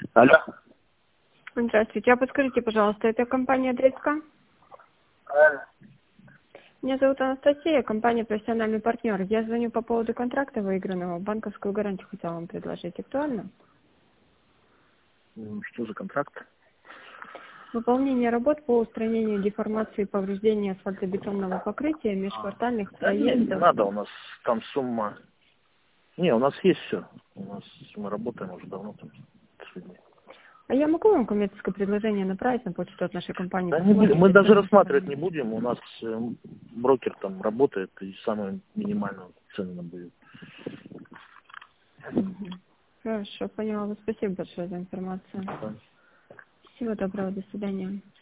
Алло. Здравствуйте. А подскажите, пожалуйста, это компания ДСК? Правильно. Меня зовут Анастасия, компания «Профессиональный партнер». Я звоню по поводу контракта выигранного. Банковскую гарантию хотела вам предложить. Актуально? Что за контракт? Выполнение работ по устранению деформации и повреждения асфальтобетонного покрытия межквартальных Да не проездов. надо, у нас там сумма. Не, у нас есть все. У нас мы работаем уже давно там с людьми. А я могу вам коммерческое предложение направить на почту от нашей компании? Да не будем, Посмотрите, мы даже оцените рассматривать не сами. будем. У нас брокер там работает и самую минимальную цену нам будет. Мгм. Хорошо, поняла. Спасибо большое за информацию. Да. Всего доброго, до свидания.